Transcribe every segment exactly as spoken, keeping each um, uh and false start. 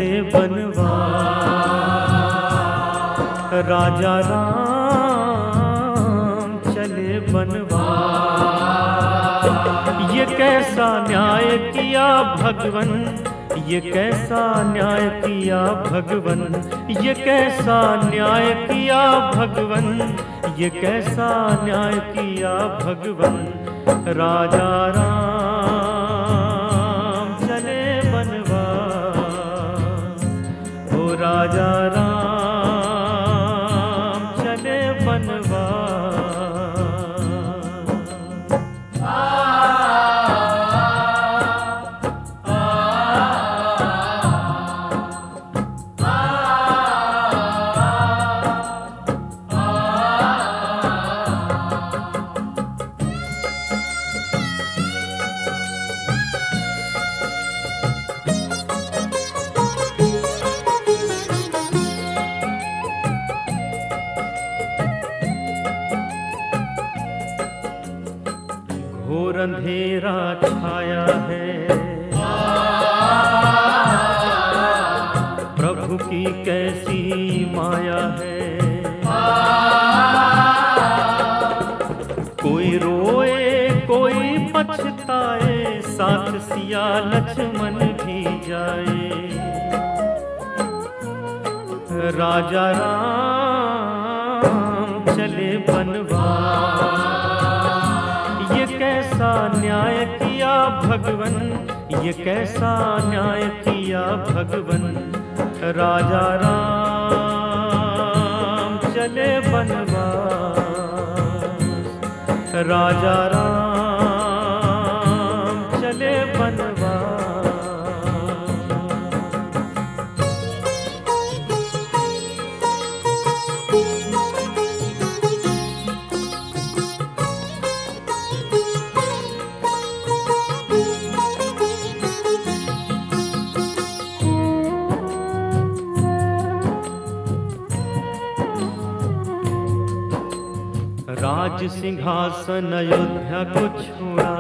चले बनवास, राजा राम चले बनवास। ये कैसा न्याय किया भगवन, ये कैसा न्याय किया भगवन, ये कैसा न्याय किया भगवन, ये कैसा न्याय किया भगवन। राजा राम चले बनवास, ओ राजा राम चले बनवास। घोर अंधेरा छाया है, प्रभु की कैसी माया है। कोई रोए कोई पछताए, साथ सिया लक्ष्मण भी जाए। राजा राम चले बनवास, ये कैसा न्याय किया भगवन, ये कैसा न्याय किया भगवन। राजा राम चले बनवास, राजा राम चले बनवास। राज सिंहासन अयोध्या को छोड़ा,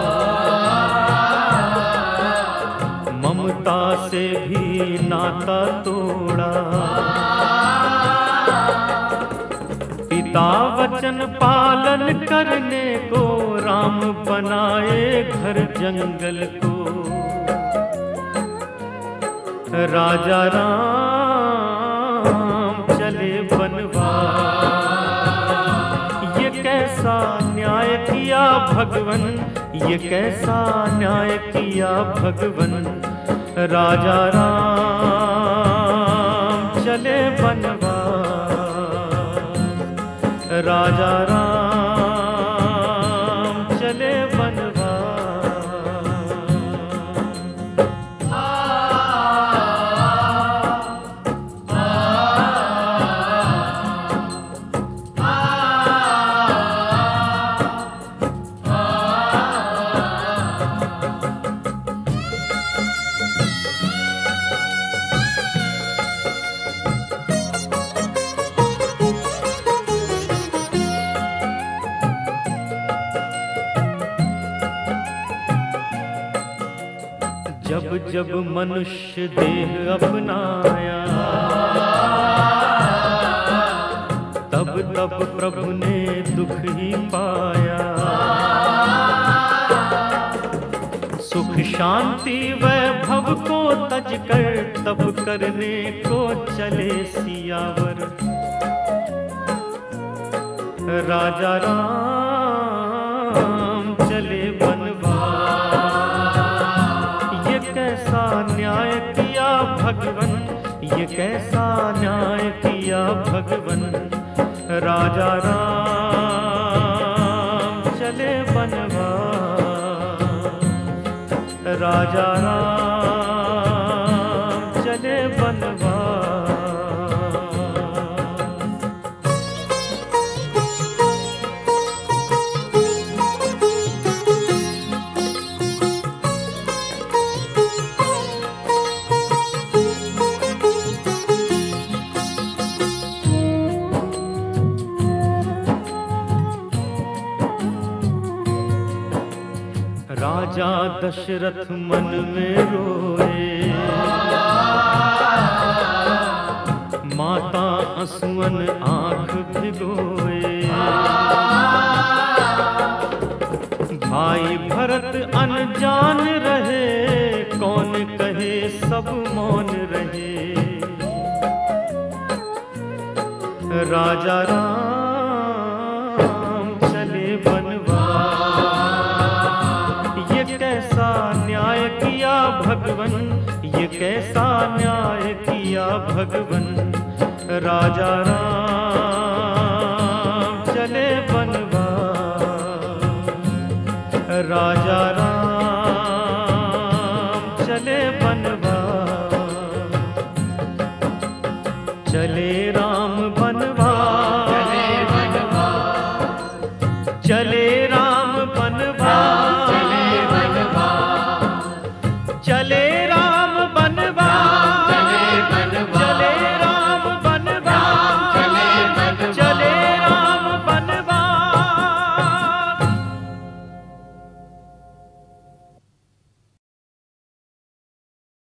ममता से भी नाता तोड़ा। पिता वचन पालन करने को, राम बनाए घर जंगल को। राजा राम चले बनवास, कैसा न्याय किया भगवन, ये कैसा न्याय किया भगवन। राजा राम चले बनवास, राजा राम चले बनवास। जब जब मनुष्य देह अपनाया, तब तब प्रभु ने दुख ही पाया। सुख शांति वैभव को तज कर, तब करने को चले सियावर। राजा राम चले बनवास, ये कैसा न्याय किया भगवन, ये कैसा न्याय किया भगवन। राजा राम चले बनवास, राजा राम चले बनवास। राजा दशरथ मन में रोए, लछुअन आंख भिगोए। भाई भरत अनजान रहे, कौन कहे सब मौन रहे। राजा राम चले बनवास, ये कैसा न्याय किया भगवन, ये कैसा न्याय किया भगवन। राजा राम चले बनवास, राजा राम चले बनवास। चले राम बनवास, चले